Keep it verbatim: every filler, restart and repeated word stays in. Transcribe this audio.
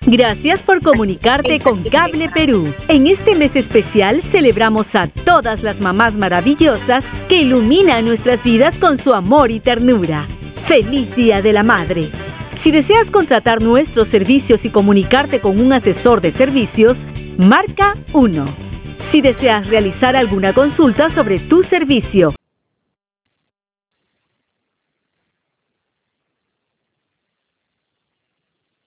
Gracias por comunicarte con Cable Perú. En este mes especial celebramos a todas las mamás maravillosas que iluminan nuestras vidas con su amor y ternura. ¡Feliz Día de la Madre! Si deseas contratar nuestros servicios y comunicarte con un asesor de servicios, marca uno. Si deseas realizar alguna consulta sobre tu servicio